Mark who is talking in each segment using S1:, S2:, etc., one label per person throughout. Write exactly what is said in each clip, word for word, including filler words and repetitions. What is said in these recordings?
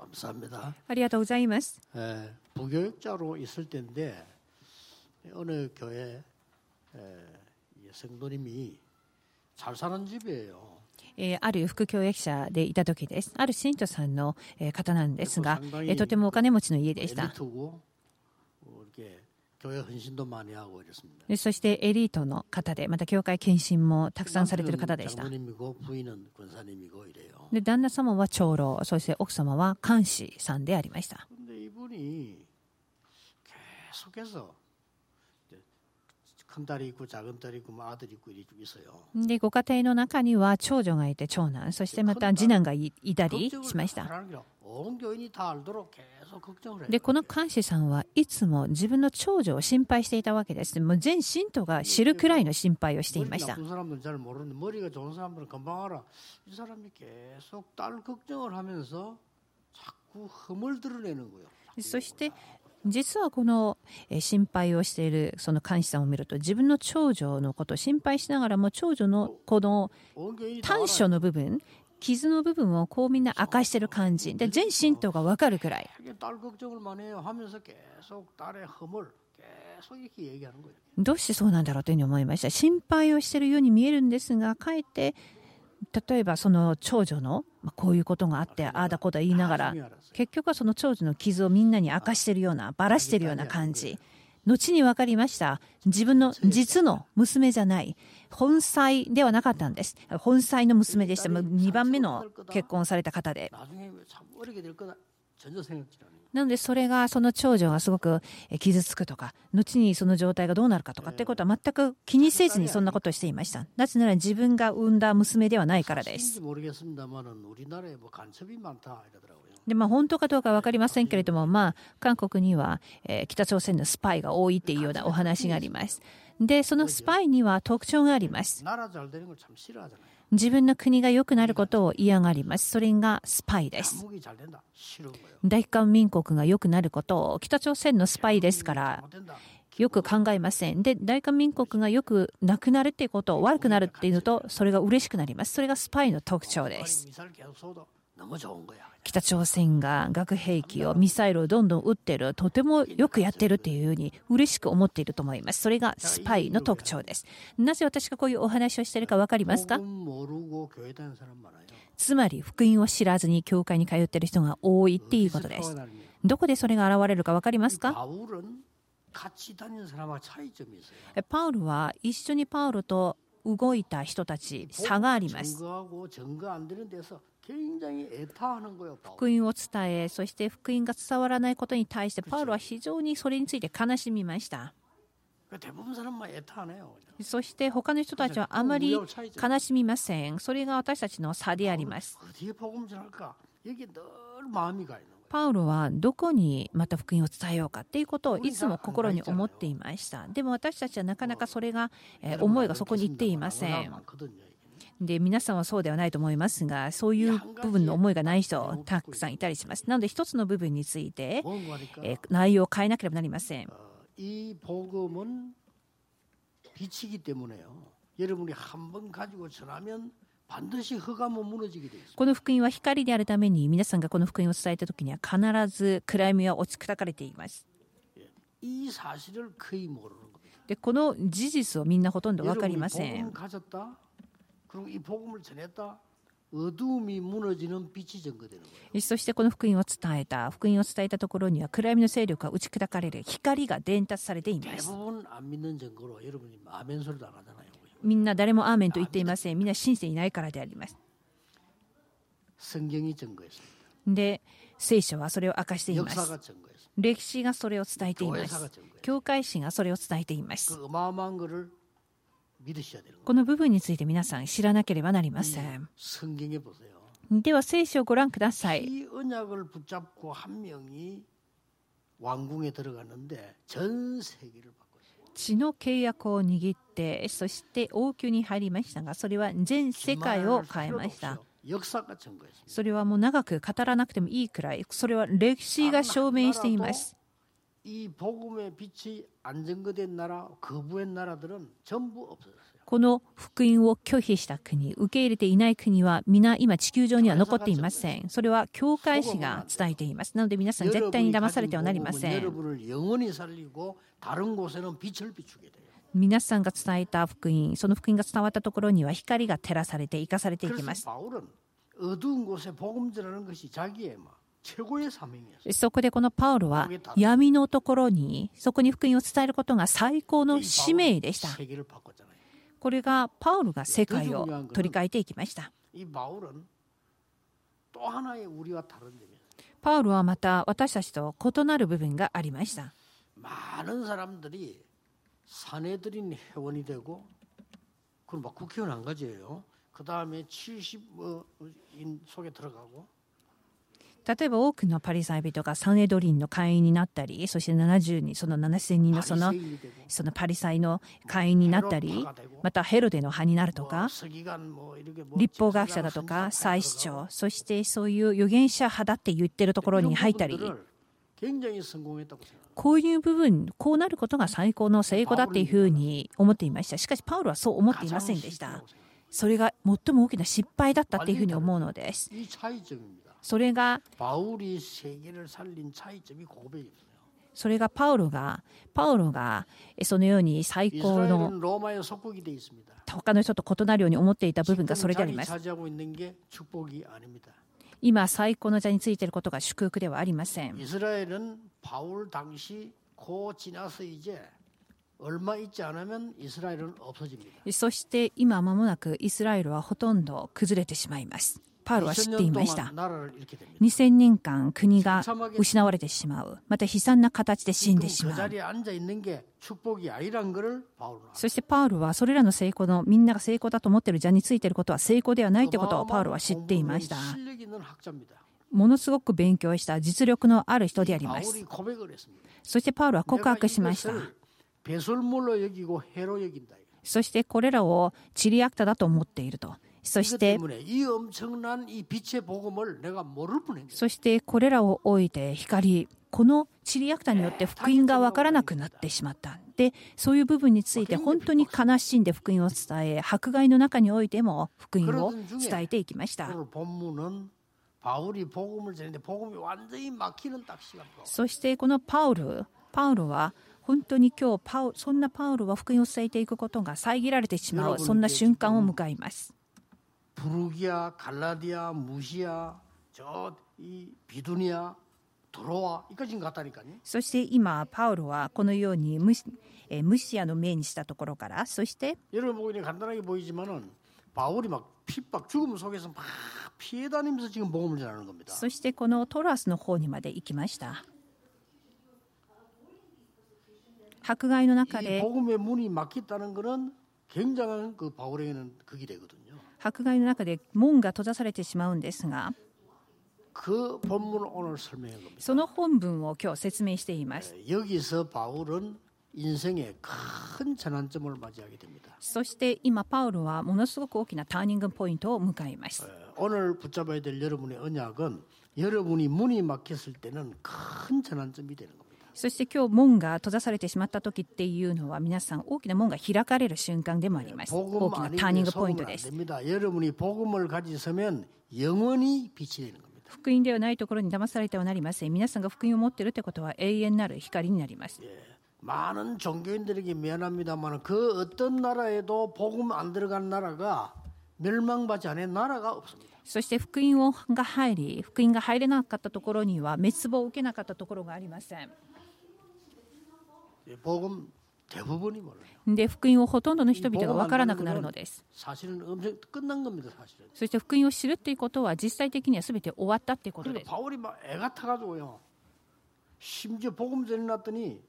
S1: 감사합니다.
S2: ありがとうございます。
S1: 에, 부교육자로 있을 때인데 어느 교회 에, 이 성도님이 잘 사는 집이에요.
S2: えー、ある副教育者でいた時です。ある信徒さんの、えー、方なんですが、えー、とてもお金持ちの家でした。
S1: 교회 헌신도 많이 하고 이랬습니다.
S2: そしてエリートの方で、また教会献身もたくさんされている方でした。
S1: 장로님이고 부인은 권사님이고 이래요.
S2: で、旦那様は長老、そして奥様は監視さんでありました。
S1: 근데 이분이 계속해서 큰 딸이 있고 작은 딸이 있고 아들이 있고 이렇게 있어요.
S2: で、ご家庭の中には長女がいて長男、そしてまた次男が い, いたりしました。 で、この監視さんはいつも自分の長女を心配していたわけです。もう全信徒が知るくらいの心配をしていました。 そして実はこの心配をしているその監視さんを見ると、自分の長女のことを心配しながらも長女のこの短所の部分、傷の部分をこうみんな明かしている感じで、全信徒が分かるくらい。どうしてそうなんだろうというふうに思いました。心配をしているように見えるんですが、かえって例えばその長女のこういうことがあってああだこうだ言いながら、結局はその長女の傷をみんなに明かしているような、ばらしているような感じ。後に分かりました。自分の実の娘じゃない、本妻ではなかったんです。本妻の娘でした。にばんめの結婚された方で。なのでそれがその長女がすごく傷つくとか、後にその状態がどうなるかとかってことは全く気にせずにそんなことをしていました。なぜなら自分が産んだ娘ではないからです。で、まあ本当かどうかわかりませんけれども、まあ韓国には、えー、北朝鮮のスパイが多いっていうようなお話があります。で、そのスパイには特徴があります。自分の国が良くなることを嫌がります。それがスパイです。大韓民国が良くなることを、北朝鮮のスパイですからよく考えません。で、大韓民国がよくなくなるっていうことを、悪くなるっていうのと、それが嬉しくなります。それがスパイの特徴です。北朝鮮が核兵器を、ミサイルをどんどん撃っている、とてもよくやっているっていうふうに嬉しく思っていると思います。それがスパイの特徴です。なぜ私がこういうお話をしているかわかりますか？つまり福音を知らずに教会に通っている人が多いっていうことです。どこでそれが現れるかわかりますか？パウルは一緒にパウルと動いた人たち、差があります。福音を伝え、そして福音が伝わらないことに対してパウロは非常にそれについて悲しみました。そして他の人たちはあまり悲しみません。それが私たちの差であります。パウロはどこにまた福音を伝えようかっていうことをいつも心に思っていました。でも私たちはなかなかそれが、えー、思いがそこに行っていません。で、皆さんはそうではないと思いますが、そういう部分の思いがない人たくさんいたりします。なので一つの部分について、えー、内容を変えなければなりません。
S1: 이 복음은 빛이기 때문에요. 여러분이 한 번 가지고 전하면 반드시 흑암은 무너지게 돼 있습니다.
S2: この福音は光であるために、皆さんがこの福音を伝えたときには必ず暗闇は落ち砕かれています。
S1: 이 사실을 거의 모르는 겁니다.
S2: で、この事実をみんなほとんど分かりません。
S1: 복음을 가졌다. 그리고 이 복음을 전했다. 어둠이 무너지는 빛이 증거되는 거예요.
S2: そしてこの福音を伝えた、福音を伝えたところには暗闇の勢力が打ち砕かれる、光が伝達されています。
S1: 대부분 안 믿는 증거로 여러분이 아멘 소리도 안 하잖아요.
S2: みんな誰もアーメンと言っていません。みんな信じていないからであります。
S1: 성경이 증거했습니다.
S2: で、聖書はそれを明かしています。
S1: 역사가 증거했습니다.
S2: 歴史がそれを伝えています。
S1: 교회사가 증거했습니다.
S2: 教会史がそれを伝えています。
S1: 그 어마어마한 거를 믿으셔야 되는 거예요.
S2: この部分について皆さん知らなければなりません。
S1: 성경에 보세요.
S2: では聖書をご覧ください。
S1: 이 언약을 붙잡고 한 명이 왕궁에 들어갔는데 전 세계를 바꿨어요.
S2: 血の契約を握って、そして王宮に入りましたが、それは全世界を変えました。それはもう長く語らなくてもいいくらい、それは歴史が証明しています。
S1: 이 복음의 빛이 안 증거된 나라, 거부의 나라들은 전부 없어졌어요.
S2: この福音を拒否した国、受け入れていない国は皆今地球上には残っていません。それは教会誌が伝えています。なので皆さん絶対に騙されてはなりません。皆さんが伝えた福音、その福音が伝わったところには光が照らされて生かされていきます。そこでこのパウロは闇のところにそこに福音を伝えることが最高の使命でした。これがパウロが世界を取り替えていきました。パウロはまた私たちと異なる部分がありました。例えば多くのパリサイ人がサネドリンの会員になったり、そしてななじゅうにん、そのななせんにんのそのそのパリサイの会員になったり、またヘロデの派になるとか、立法学者だとか祭司長、そしてそういう預言者派だって言ってるところに入ったり、こういう部分、こうなることが最高の成功だっていうふうに思っていました。しかしパウロはそう思っていませんでした。それが最も大きな失敗だったっていうふうに思うのです。それがそれがパウロがパウロがそのように最高の他の人と異なるように思っていた部分がそれであります。今最高の座についていることが祝福ではありません。そして今間もなくイスラエルはほとんど崩れてしまいます。パウロは知っていました。にせんねんかん国が失われてしまう。また悲惨な形で死んでしまう。そしてパウロはそれらの成功のみんなが成功だと思っている座についていることは成功ではないということをパウロは知っていました。ものすごく勉強した実力のある人であります。そしてパウロは告白しました。そしてこれらをチリアクタだと思っていると。そしてそしてこれらを置いて光、このチリアクタによって福音が分からなくなってしまった。で、そういう部分について本当に悲しんで福音を伝え、迫害の中においても福音を伝えていきました。そしてこのパウル、パウロは本当に今日パウそんなパウロは福音を伝えていくことが遮られてしまう、そんな瞬間を迎えます。
S1: 브루기아, 갈라디아, 무시아, 저 이 비두니아, 도로아 이까지 갔다니까요.
S2: そして今パウロはこのようにムシ、えー、ムシアの命にしたところから、そして
S1: 여러분 보기에는 간단하게 보이지만은 바울이 막 핍박 죽음 속에서 막 피해 다니면서 지금 복음을 전하는 겁니다.
S2: そしてこのトラスの方にまで行きました。迫害の中で
S1: 복음의 문이 막혔다는 것은 굉장한 그 바울에게는 극이 되거든요.
S2: 迫害の中で門が閉ざされてしまうんですが、
S1: 그 본문을 오늘 설명해 겁니다.
S2: その本文を今日説明しています。
S1: 여기서 바울은 인생의 큰 전환점을 맞이하게 됩니다.
S2: そして今パウロはものすごく大きなターニングポイントを迎えます。
S1: 오늘 붙잡아야 될 여러분의 언약은 여러분이 문이 막혔을 때는 큰 전환점이 되는 겁니다.
S2: そして今日門が閉ざされてしまった時っていうのは皆さん大きな門が開かれる瞬間でもあります。大きなターニングポイントです。
S1: 여러분이 복음을 가지서면 영원히 빛이 되는 겁니다.
S2: 福音ではないところに騙されてはなりません。皆さんが福音を持っているということは永遠なる光になります。
S1: 많은 종교인들에게 미안합니다만 그 어떤 나라에도 복음 안 들어간 나라가 멸망받지 않은 나라가 없습니다.
S2: そして福音が入り、福音が入れなかったところには滅亡を受けなかったところがありません。
S1: 복음 대부분이 몰라요.
S2: で、福音をほとんどの人々が分からなくなるのです。
S1: 사실은 엄청 끝난 겁니다, 사실은.
S2: そして福音を知るということは実際的には全て終わったということです。
S1: 바울이 막 애가 타가지고요. 심지어 복음 전해놨더니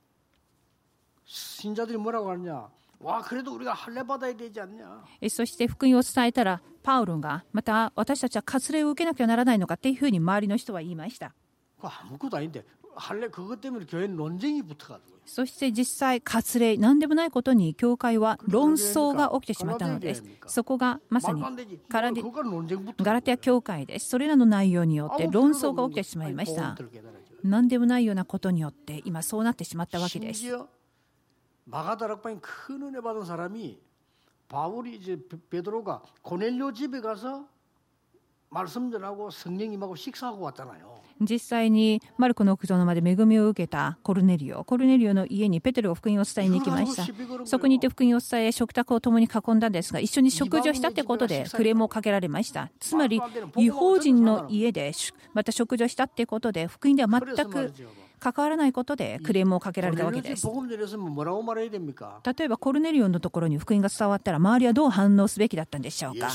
S1: 신자들이 뭐라고 하느냐? 와, 그래도 우리가 할례 받아야 되지 않냐?
S2: そして福音を伝えたらパウロがまた私たちは割礼を受けなきゃならないのかっていうふうに周りの人は言いました。
S1: 그거 아무것도 아닌데 할례 그것 때문에 교회 논쟁이 붙어가지고.
S2: そして実際割礼何でもないことに教会は論争が起きてしまったのです。そこがまさにガラティア教会です。それらの内容によって論争が起きてしまいました。何でもないようなことによって今そうなってしまったわけです。
S1: 마가다락방에 큰 은혜 받은 사람이 바울이 이제 베드로가 고넬료 집에 가서 말씀 전하고 성령 임하고 식사하고 왔잖아요.
S2: 実際にマルコの屋上の間で恵みを受けたコルネリオ。コルネリオの家にペテロが福音を伝えに行きました。そこにいて福音を伝え、食卓を共に囲んだんですが、一緒に食事をしたってことでクレームをかけられました。つまり、異邦人の家でまた食事をしたってことで、福音では全く関わらないことでクレームをかけられたわけです。例えばコルネリオのところに福音が伝わったら周りはどう反応すべきだったんでしょうか。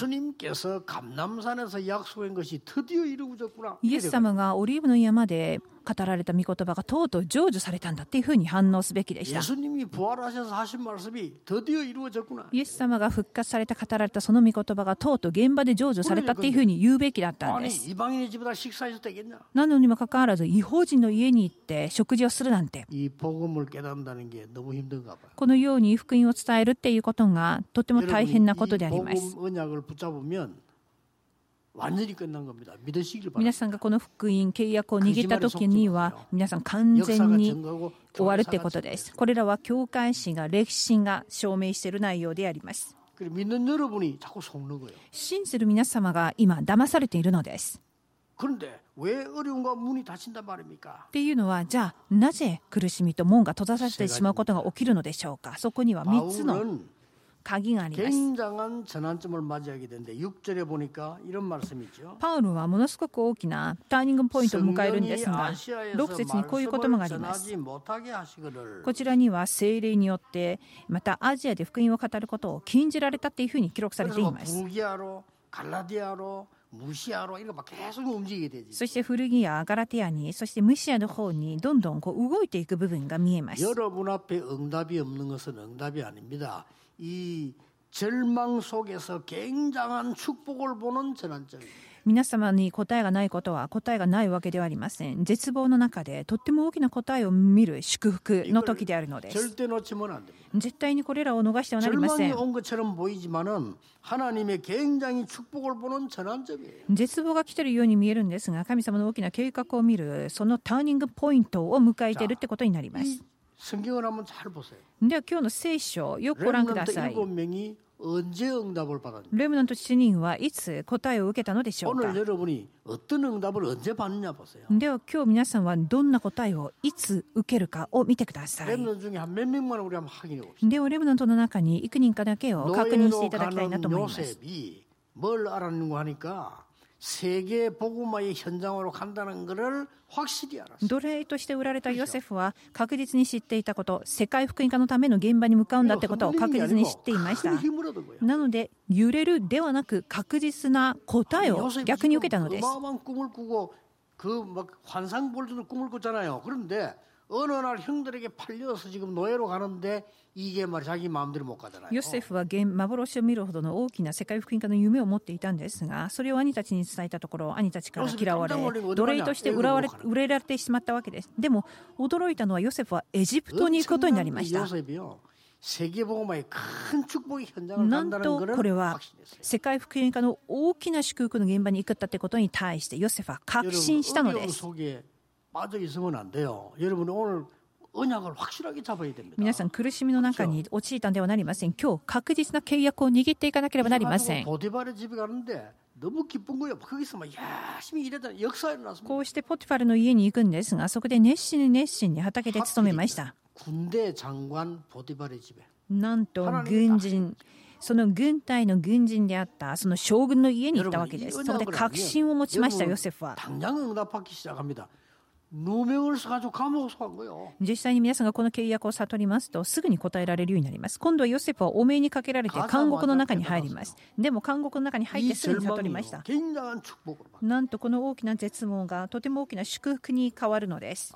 S2: イエス様がオリーブの山で語られた御言葉がとうとう成就されたんだっていうふうに反応すべきでした。イエス様が復活された語られたその御言葉がとうとう現場で成就されたっていうふうに言うべきだったんです。なのにもかかわらず異邦人の家に行って食事をするなんて、このように福音を伝えるっていうことがとても大変なことであります。皆さんがこの福音契約を握った時には皆さん完全に終わるってことです。これらは教会史が歴史が証明している内容であります。信じる皆様が今騙されているのです。っていうのは、じゃあなぜ苦しみと門が閉ざされてしまうことが起きるのでしょうか。そこにはみっつの鍵があります。パウロはものすごく大きなターニングポイントを迎えるんですが、ろく節にこういう言葉があります。こちらには聖霊によってまたアジアで福音を語ることを禁じられたっていうふうに記録されています。そしてフルギア、ガラテアに、そしてムシアの方にどんどんこう動いていく部分が見えます。
S1: 이 절망 속에서 굉장한 축복을 보는 전환점입니다.
S2: 皆様に答えがないことは答えがないわけではありません。絶望の中でとっても大きな答えを見る祝福の時であるのです。絶対にこれらを逃してはなりません。絶望が来ているように見えるんですが、神様の大きな計画を見るそのターニングポイントを迎えているってことになります。では今日の聖書をよくご覧ください。レムナントしちにんはいつ答えを受けたのでしょうか。では今日皆さんはどんな答えをいつ受けるかを見てください。ではレムナントの中に幾人かだけを確認していただきたいなと思います。세계 복음화의 현장으로 간다는 것을 확실히 알았어요. 奴隷として売られたヨセフは確実に知っていたこと、世界福音化のための現場に向かうんだってことを確実に知っていました。なので揺れるではなく確実な答えを逆に受けたのです。
S1: 어느 날 형들에게 팔려서 지금 노예로 가는데 이게 말 자기 마음대로 못 가잖아요.
S2: ヨセフは幻を見るほどの大きな世界福音化の夢を持っていたんですが、それを兄たちに伝えたところ、兄たちから嫌われ、奴隷として売られ、売れられてしまったわけです。でも驚いたのはヨセフはエジプトに行くことになりました。なんとこれは世界福音化の大きな祝福の現場に行くったってことに対してヨセフは確信したのです。皆さん苦しみの中に陥ったんではなりません。今日確実な契約を握っていかなければなりません。こうしてポティファルの家に行くんですが、そこで熱心に熱心に畑で勤めました。なんと軍人、その軍隊の軍人であったその将軍の家に行ったわけです。そこで確信を持ちましたヨセフは。実際に皆さんがこの契約を悟りますとすぐに答えられるようになります。今度はヨセフは汚名にかけられて監獄の中に入ります。でも監獄の中に入ってすぐに悟りました。なんとこの大きな絶望がとても大きな祝福に変わるのです。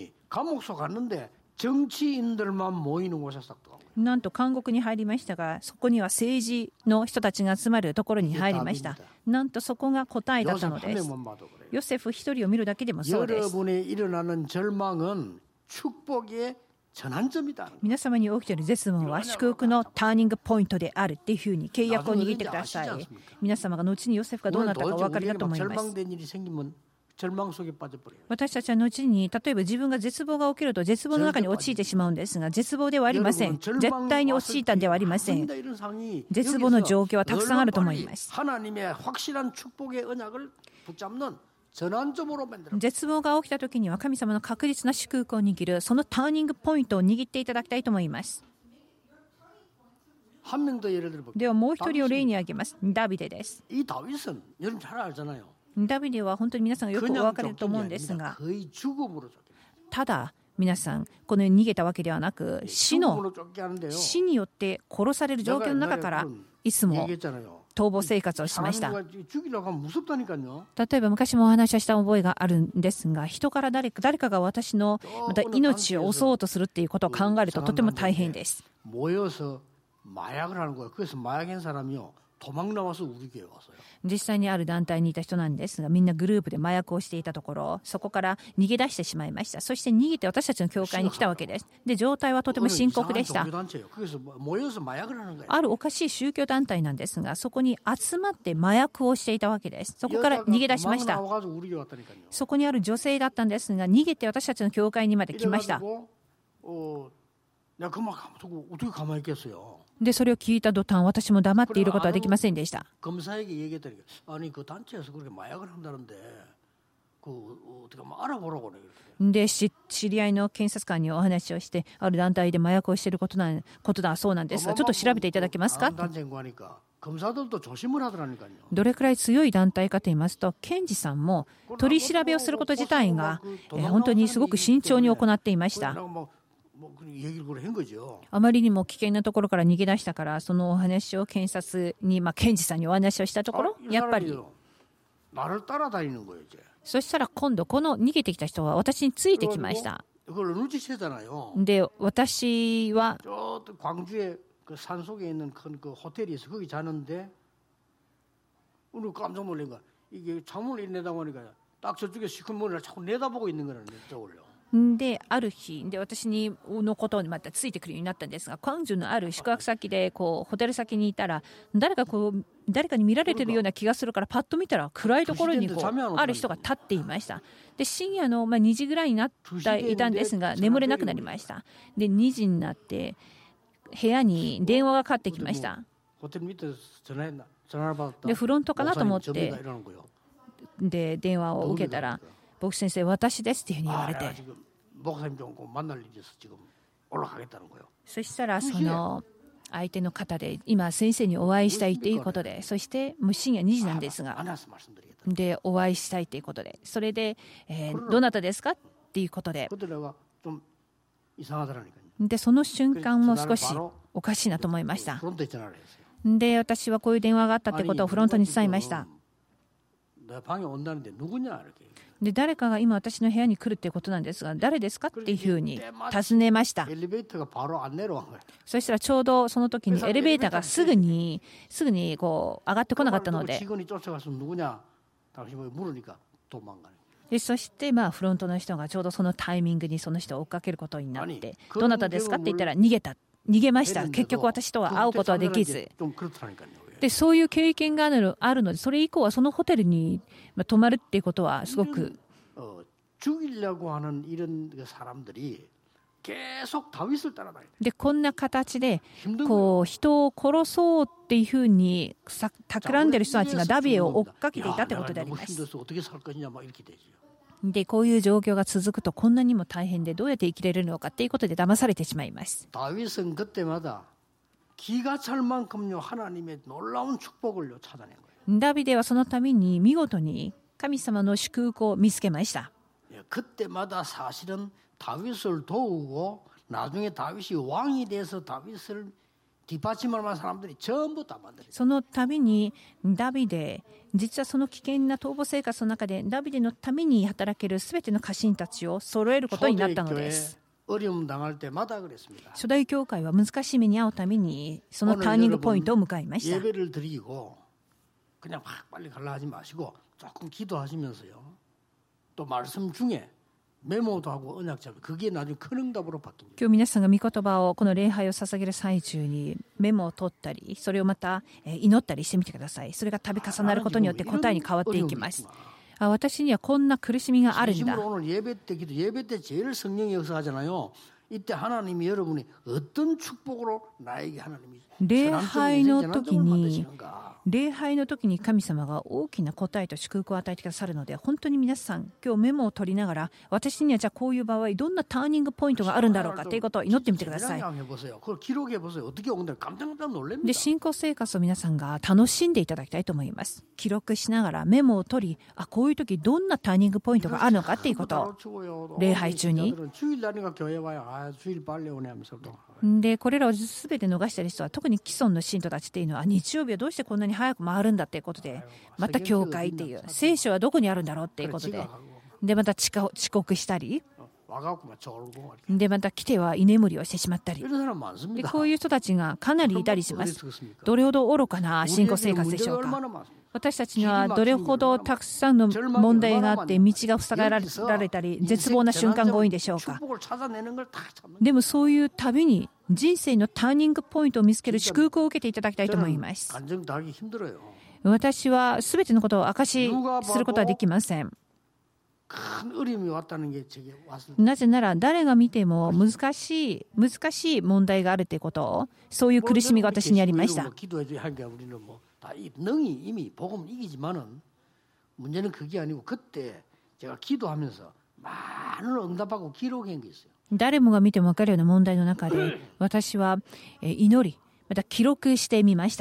S2: なんと監獄に入りましたが、そこには政治の人たちが集まるところに入りました。なんとそこが答えだったのです。ヨセフ一人を見るだけでもそうです。皆様に起きている絶望は祝福のターニングポイントであるっていうふうに契約を握ってください。皆様が後にヨセフがどうなったかお分かりだと思います。 私たちは後に例えば自分が絶望が起きると絶望の中に陥ってしまうんですが、絶望ではありません。絶対に陥ったんではありません。絶望の状況はたくさんあると思います。絶望が起きた時には神様の確実な祝福を握る、そのターニングポイントを握っていただきたいと思います。ではもう一人を例に挙げます。ダビデです。ダビデは本当に皆さんがよくお分かりだと思うんですが、ただ皆さんこのように逃げたわけではなく、死の死によって殺される状況の中からいつも逃亡生活をしました。例えば昔もお話しした覚えがあるんですが、人から誰か誰かが私のまた命を襲おうとするっていうことを考えるととても大変です。実際にある団体にいた人なんですが、みんなグループで麻薬をしていたところ、そこから逃げ出してしまいました。そして逃げて私たちの教会に来たわけです。で、状態はとても深刻でした。あるおかしい宗教団体なんですが、そこに集まって麻薬をしていたわけです。そこから逃げ出しました。そこにある女性だったんですが、逃げて私たちの教会にまで来ました。で、それを聞いた途端、私も黙っていることはできませんでした。で、知り合いの検察官にお話をして、ある団体で麻薬をしていることなことだそうなんですが、ちょっと調べていただけますか。どれくらい強い団体かと言いますと、検事さんも取り調べをすること自体が本当にすごく慎重に行っていました。あまりにも危険なところから逃げ出したから、そのお話を検察に、まあ、検事さんにお話をしたところ、やっぱりそしたら今度この逃げてきた人は私についてきました。で、私はで、ある日で私にのことにまたついてくるようになったんですが、クァンジュのある宿泊先でこうホテル先にいたら、誰かこう誰かに見られているような気がするから、パッと見たら暗いところにこうある人が立っていました。で、深夜のまあにじぐらいになっていたんですが、眠れなくなりました。で、にじになって部屋に電話がかかってきました。で、フロントかなと思ってで電話を受けたら、牧師先生、私ですっていうふうに言われて、そしたらその相手の方で、今先生にお会いしたいということで、そしてもう深夜にじなんですが、でお会いしたいということで、それで、えー、どなたですかっていうことで、でその瞬間も少しおかしいなと思いました。で、私はこういう電話があったってことをフロントに伝えました。で、誰かが今私の部屋に来るっていうことなんですが、誰ですかっていうふうに尋ねました。そしたらちょうどその時にエレベーターがすぐにすぐにこう上がってこなかったので、でそしてまあフロントの人がちょうどそのタイミングにその人を追っかけることになって、どなたですかって言ったら逃げた逃げました。結局私とは会うことはできず。で、そういう経験があるあるので、それ以降はそのホテルに泊まるっていうことはすごくで、こんな形でこう人を殺そうっていうふうに企んでいる人たちがダビデを追っかけていたってことであります。で、こういう状況が続くとこんなにも大変で、どうやって生きれるのかっていうことで騙されてしまいます。ダビデはそのために見事に神様の祝福を見つけました。そのためにダビデ、実はその危険な逃亡生活の中でダビデのために働けるすべての家臣たちを揃えることになったのです。初代教会は難しい目に遭うためにそのターニングポイントを迎えました。今日皆さんが御言葉をこの礼拝を捧げる最中にメモを取ったり、それをまた祈ったりしてみてください。それが度重なることによって答えに変わっていきます。 あ、私にはこんな苦しみがあるんだ。
S1: 진심으로 오늘 예배 때 기도 예배 때 제일 성령이 역사하잖아요. 이때 하나님이 여러분이 어떤 축복으로 나에게 하나님이
S2: 礼拝の時
S1: 재난점을
S2: に
S1: 만드시는가.
S2: 礼拝の時に神様が大きな答えと祝福を与えてくださるので、本当に皆さん今日メモを取りながら、私にはじゃあこういう場合どんなターニングポイントがあるんだろうかということを祈ってみてください。
S1: 그걸 기록해 보세요. 어떻게 오는데 깜짝깜짝 놀랍니다.
S2: で、信仰生活を皆さんが楽しんでいただきたいと思います。記録しながらメモを取り、あ、こういう時どんなターニングポイントがあるのかっていうことを礼拝中に。
S1: 주일날이니까 교회 와요. 아, 주일 빨리 오네 하면서 또.
S2: で、これらを全て逃した人は、特に既存の信徒たちっていうのは、日曜日はどうしてこんなに早く回るんだっていうことで、また教会っていう聖書はどこにあるんだろうっていうことで、でまた遅刻したり、でまた来ては居眠りをしてしまったり、でこういう人たちがかなりいたりします。どれほど愚かな信仰生活でしょうか。私たちにはどれほどたくさんの問題があって、道が塞がられたり絶望な瞬間が多いんでしょうか。でもそういうたびに人生のターニングポイントを見つける祝福を受けていただきたいと思います。私はすべてのことを明かしすることはできません。なぜなら誰が見ても難しい難しい問題があるということを、そういう苦しみが私にありました。
S1: 능이 이미 복음을 이기지만은 문제는 그게 아니고 그때 제가 기도하면서 많은 응답하고 기록한 게 있어요.
S2: 誰もが見ても分かるような問題の中で私は祈りまた記録してみました。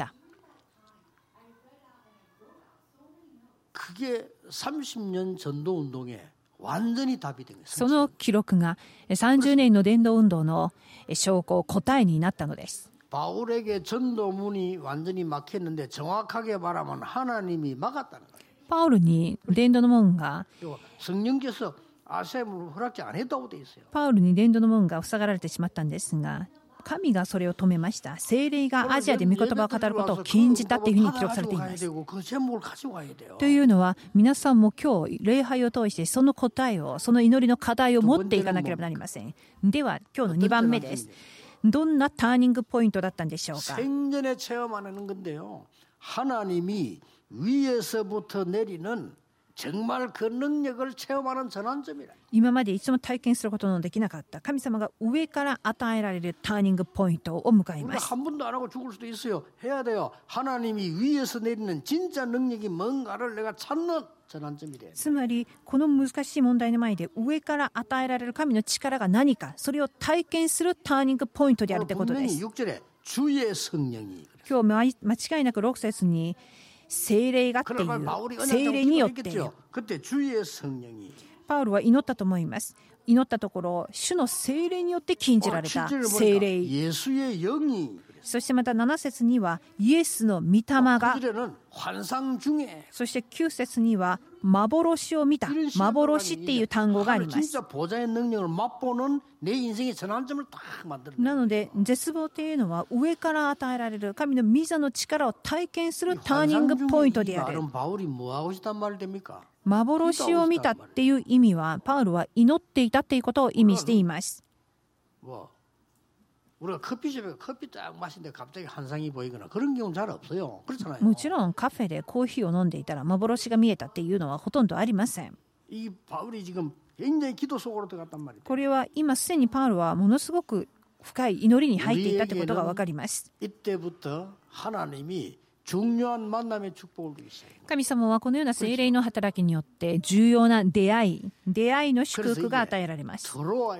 S1: 그게 삼십 년 전도 운동에 완전히 답이 된 거예요.
S2: その記録がさんじゅうねんの伝道運動の証拠答えになったのです。
S1: 바울에게 전도문이 완전히 막혔는데 정확하게 말하면 하나님이 막았다는 거예요.
S2: パウルに伝道の門が
S1: 성령께서 아셈을 허락지 안 했다고 돼 있어요.
S2: パウルに伝道の門が塞がられてしまったんですが、神がそれを止めました。聖霊がアジアで御言葉を語ることを禁じたというふうに記録されています。というのは、皆さんも今日礼拝を通してその答えを、その祈りの課題を持っていかなければなりません。では今日のにばんめです。どんなターニングポイントだったんでしょうか。
S1: 생전에 체험하는 건데요. 하나님이 위에서부터 내리는 정말 그 능력을 체험하는 전환점이라.
S2: 今までいつも体験することのできなかった神様が上から与えられるターニングポイントを迎えます。
S1: 한 번도 안 하고 죽을 수도 있어요. 해야 돼요. 하나님이 위에서 내리는 진짜 능력이 뭔가를 내가 찾는 전환점이래.
S2: つまりこの難しい問題の前で上から与えられる神の力が何か、それを体験するターニングポイントであるということです。
S1: 육 절에 주의 성령이.
S2: 今日間違いなくろく節に聖霊がっていう、聖霊によって。
S1: 그때 주의 성령이.
S2: パウルは祈ったと思います。祈ったところ、主の聖霊によって禁じられた聖霊。
S1: 예수의 영이.
S2: そしてまたなな節にはイエスの御霊が、そしてきゅう節には幻を見た、幻っていう単語があります。なので絶望というのは上から与えられる神の御座の力を体験するターニングポイントである。幻を見たっていう意味は、パウルは祈っていたっていうことを意味しています。
S1: 우리가 커피숍에 커피 딱 마시는데 갑자기 환상이 보이거나 그런 경우는 잘 없어요. 그렇잖아요.
S2: もちろんカフェでコーヒーを飲んでいたら幻が見えたっていうのはほとんどありません。
S1: 이 바울이 지금 굉장히 기도 속으로 들어갔단 말이에요.
S2: これは今すでにパウルはものすごく深い祈りに入っていたということがわかります。
S1: 이때부터 하나님이 중요한 만남의 축복을 주셨어요.
S2: 神様はこのような聖霊の働きによって重要な出会い、出会いの祝福が与えられます。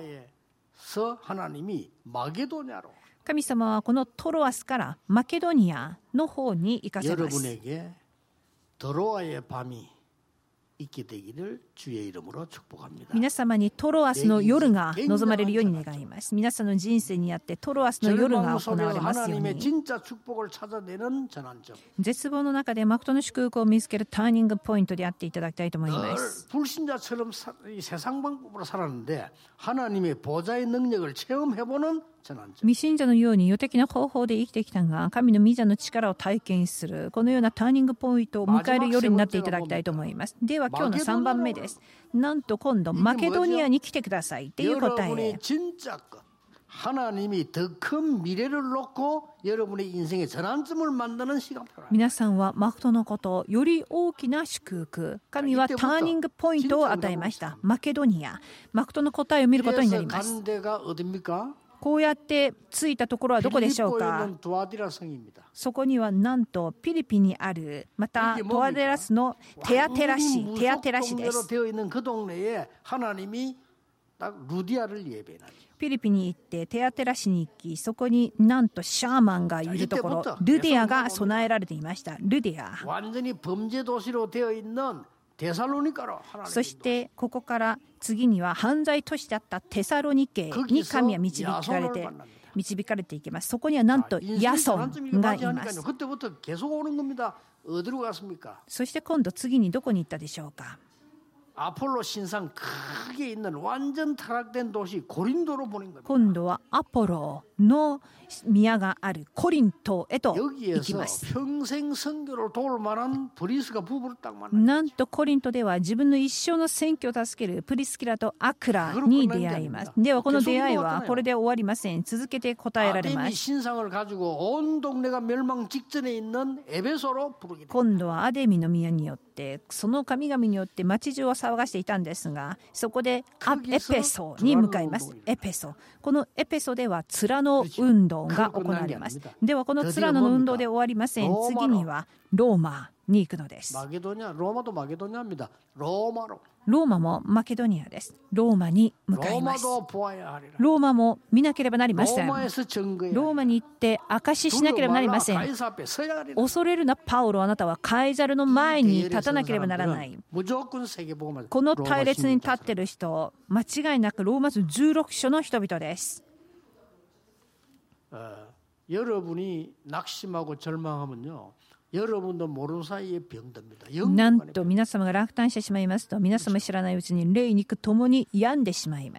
S1: 하나님이 마게도냐로.
S2: 神様はこのトロアスからマケドニアの方に行かせます。
S1: 여러분에게トロア의 밤이 있게 되기를 주의 이름으로 축복합니다.
S2: 皆様にトロアスの夜が望まれるように願います。皆さんの人生にあってトロアスの夜が行われますように。絶望の中で誠の祝福を見つけるターニングポイントであっていただきたいと思います。
S1: 불신자처럼 세상 방법으로 살았는데 하나님의 보좌의 능력을 체험해보는 전환점.
S2: 未信者のように世的な方法で生きてきたが、神の御座の力を体験するこのようなターニングポイントを迎える夜になっていただきたいと思います。では今日のさんばんめです。なんと今度マケドニアに来てくださいっていう答え。
S1: 하나님이 더 큰 미래를 놓고 여러분의 인생의 전환점을 만드는 시간표라.
S2: 皆さんは誠のこと、より大きな祝福、神はターニングポイントを与えました。マケドニア、誠の答えを見ることになります。 こうやって着いたところはどこでしょうか。そこにはなんとピリピにある、またトアデラスのテアテラ市、テアテラ市です。ピリピに行ってテアテラ市に行き、そこになんとシャーマンがいるところ、ルデアが備えられていました。ルデア。そしてここから次には犯罪都市だったテサロニケに神は導かれて導かれていきます。そこにはなんとヤソンがいます。そして今度次にどこに行ったでしょうか。
S1: 아폴로 신상 크게 있는 완전 타락된 도시 고린도로 보낸 겁니다.
S2: 今度はアポロの宮があるコリントへと行きます。
S1: 평생 선교를 도울 만한 브리스가 부부를 딱 만나.
S2: なんとコリントでは自分の一生の選挙を助けるプリスキラとアクラに出会います。ではこの出会いはこれで終わりません。続けて答えられます。
S1: 신상을 가지고 온 동네가 멸망 직전에 있는 에베소로 부르게 됩니다.
S2: 今度はアデミの宮によってその神々によって町中を騒がしていたんですが、そこでエペソに向かいます。エペソ。このエペソではツラノ運動が行われます。ではこのツラノの運動で終わりません。次にはローマに行くのです。
S1: 마게도냐, 로마도 마게도냐입니다. 로마로.
S2: ローマもマケドニアです。ローマに向かいます。ローマも見なければなりません。ローマに行って証ししなければなりません。恐れるなパウロ、あなたはカイザルの前に立たなければならない。この隊列に立っている人、間違いなくローマ書じゅうろく章の人々です。
S1: 여러분이 낙심하고 절망하면요.
S2: なんと皆様が落胆してしまいますと、皆様知らないうちに霊肉ともに病んでしまいます。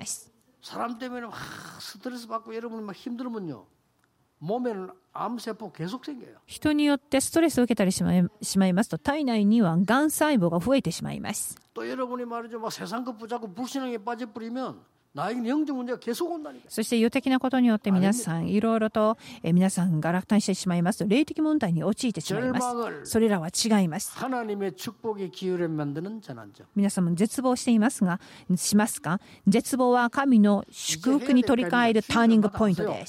S2: 人によってストレスを受けたりしまい、しまいますと、体内にはがん細胞が増えてしまいます。 そして世的なことによって皆さんいろいろとえ皆さんが落胆してしまいますと霊的問題に陥ってしまいます。それらは違います。皆さんも絶望していますがしますか。絶望は神の祝福に取り替えるターニングポイントです。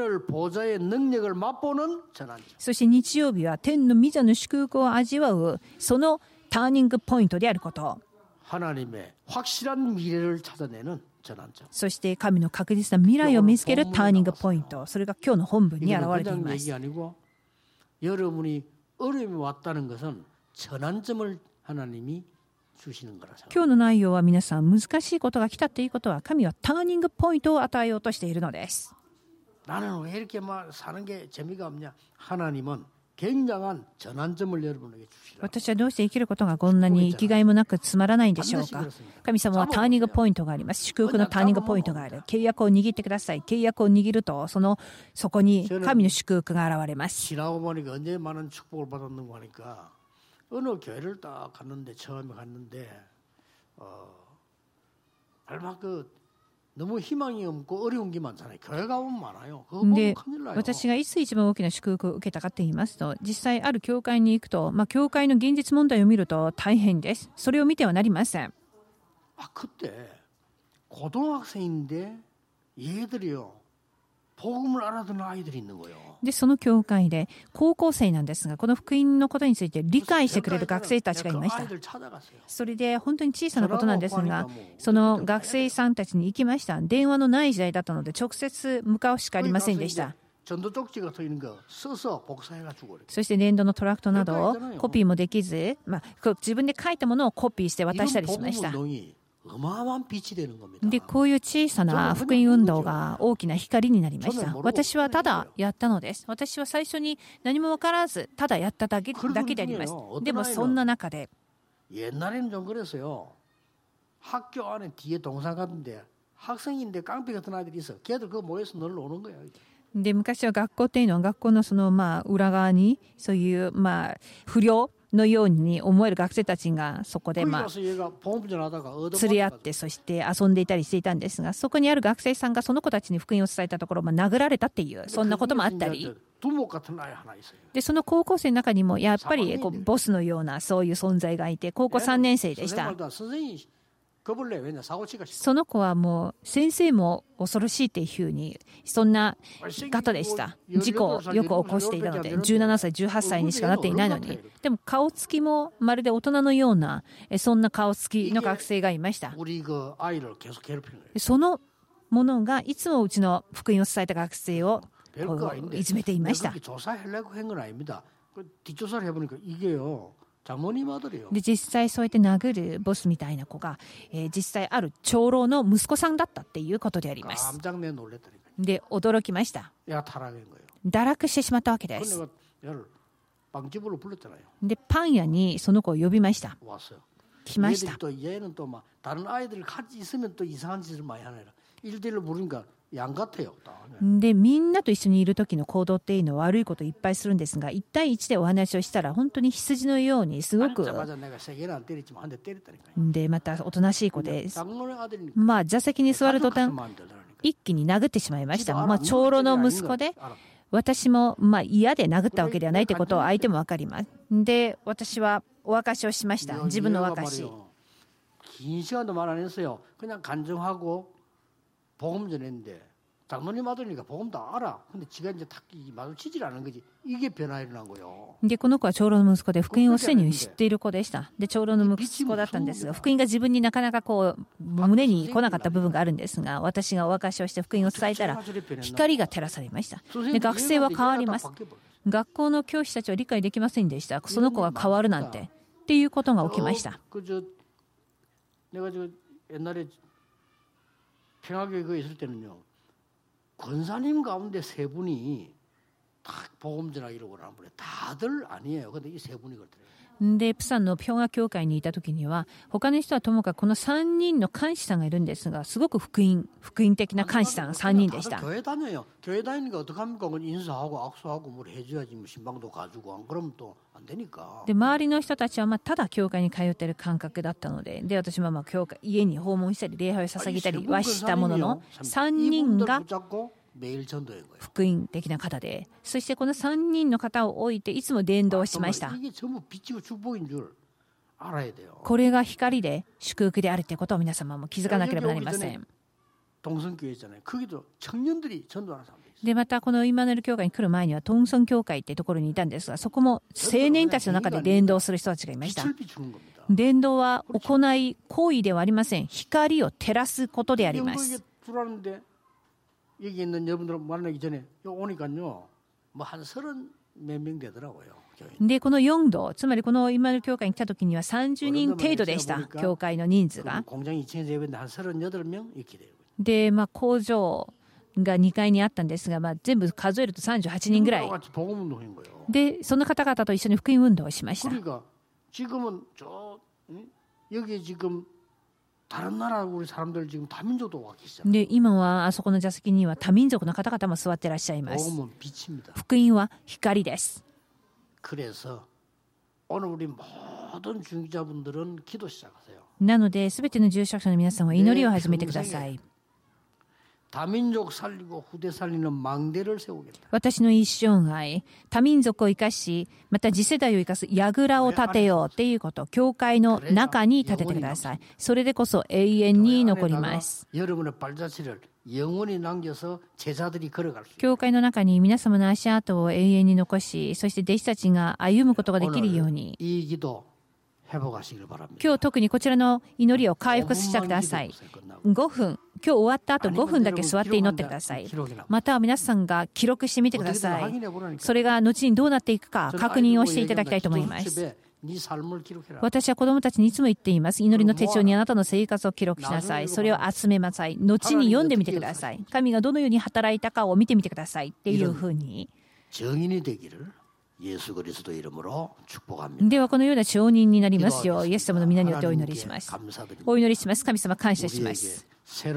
S2: そして日曜日は天の御座の祝福を味わうそのターニングポイントであること。 そして神の確実な未来を見つけるターニングポイント、それが今日の本文に現れています。今日の内容は皆さん難しいことが来たということは神はターニングポイントを与えようとしているのです。 私はどうして生きることがこんなに生きがいもなくつまらないんでしょうか。神様はターニングポイントがあります。祝福のターニングポイントがある。契約を握ってください。契約を握るとそのそこに神の祝福が現れます。 너무 희망이 없고 어려운 게 많잖아요. 교회가 오면 많아요. 그거 보면 큰일 나요. 私がいつ一番大きな祝福を受けたかと言いますと、実際ある教会に行くと、まあ教会の現実問題を見ると大変です。それを見てはなりません。
S1: 아 그때 고등학생인데 얘들이요. 복음을 알아듣는 아이들이 있는 거예요.
S2: でその教会で高校生なんですが、この福音のことについて理解してくれる学生たちがいました。それで本当に小さなことなんですが、その学生さんたちに行きました。電話のない時代だったので直接向かうしかありませんでした。そして年度のトラクトなどをコピーもできず、まあ、自分で書いたものをコピーして渡したりしました。でこういう小さな福音運動が大きな光になりました。私はただやったのです。私は最初に何も分からずただやっただけ、だけであります。でもそんな中でで昔は学校っていうのは学校のそのまあ裏側にそういうまあ不良のように思える学生たちがそこでまあ釣り合ってそして遊んでいたりしていたんですが、そこにある学生さんがその子たちに福音を伝えたところ、まあ、殴られたっていうそんなこともあったりで、その高校生の中にもやっぱりこうボスのようなそういう存在がいて、高校さんねん生でした。その子はもう先生も恐ろしいっていうふうにそんな方でした。事故をよく起こしていたので、じゅうななさいじゅうはっさいにしかなっていないのに、でも顔つきもまるで大人のようなそんな顔つきの学生がいました。そのものがいつもうちの福音を伝えた学生をいじめていました。で実際そうやって殴るボスみたいな子が、えー、実際ある長老の息子さんだったっていうことであります。で驚きました。堕落してしまったわけです。でパン屋にその子を呼びました。来ました。でみんなと一緒にいる時の行動っていうのは悪いことをいっぱいするんですが、いち対いちでお話をしたら本当に羊のようにすごくでまたおとなしい子で、まあ座席に座る途端一気に殴ってしまいました。まあ長老の息子で、私もまあ嫌で殴ったわけではないということを相手も分かります。で私はお明かしをしました。自分のお明かし。でこの子は長老の息子で福音をすでに知っている子でした。で長老の息子だったんですが、福音が自分になかなかこう胸に来なかった部分があるんですが、私がお明かしをして福音を伝えたら光が照らされました。で学生は変わります。学校の教師たちは理解できませんでした。その子が変わるなんてっていうことが起きました。
S1: 권사님가운데세분이 복음전하기로고라는분이다들아니에요근데이세분이거든요。
S2: でプサンの平和教会にいた時には他の人はともかくこのさんにんの監視さんがいるんですが、すごく福音福音的な監視さんさんにんでした。で周りの人たちはまあただ教会に通っている感覚だったので、で私はまあ教会家に訪問したり礼拝を捧げたりはしたものの、さんにんが福音的な方で、そしてこのさんにんの方を置いていつも伝道しました。これが光で祝福であるということを皆様も気づかなければなりません。でまたこのイマヌエル教会に来る前にはトンソン教会っていうところにいたんですが、そこも青年たちの中で伝道する人たちがいました。伝道は行い行為ではありません。光を照らすことであります。でこのよんど、つまりこのイマヌエル教会に来た時にはさんじゅうにん程度でした。教会の人数がで、まあ、工場がにかいにあったんですが、まあ、全部数えるとさんじゅうはちにんぐらいで、その方々と一緒に福音運動をしました。で今はあそこの座席には多民族の方々も座っていらっしゃいます。福音は光です。なので、すべての従者の皆さんは祈りを始めてください。私の一生涯、多民族を生かし、また次世代を生かす櫓を立てようということ、教会の中に立ててください。それでこそ永遠に残ります。教会の中に皆様の足跡を永遠に残し、そして弟子たちが歩むことができるように、今日特にこちらの祈りを回復してください。ごふん、今日終わった後ごふんだけ座って祈ってください。または皆さんが記録してみてください。それが後にどうなっていくか確認をしていただきたいと思います。私は子供たちにいつも言っています。祈りの手帳にあなたの生活を記録しなさい。それを集めなさい。後に読んでみてください。神がどのように働いたかを見てみてくださいっていうふうに。ではこのような承認になりますよう、イエス様の皆によってお祈りします。お祈りします。神様感謝します。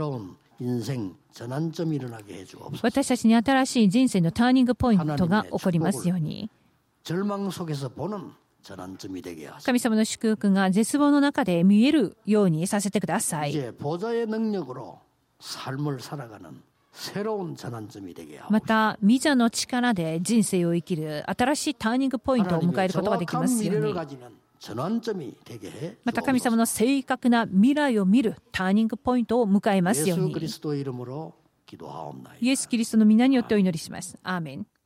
S2: 私たちに新しい人生のターニングポイントが起こりますように。
S1: 전환점이 되게 하소서.
S2: 神様の祝福が絶望の中で見えるようにさせてください。
S1: 이제 보좌의 능력으로 삶을 살아가는 새로운 전환점이 되게 하고.
S2: また、御座の力で人生を生きる新しいターニングポイントを迎えることができますように。
S1: 전환점이 되게 해.
S2: また神様の正確な未来を見るターニングポイントを迎えますよう
S1: 예수
S2: に。
S1: 그리스도 이름으로 기도하옵나이다.
S2: イエス・キリストの皆によってお祈りします。アーメン。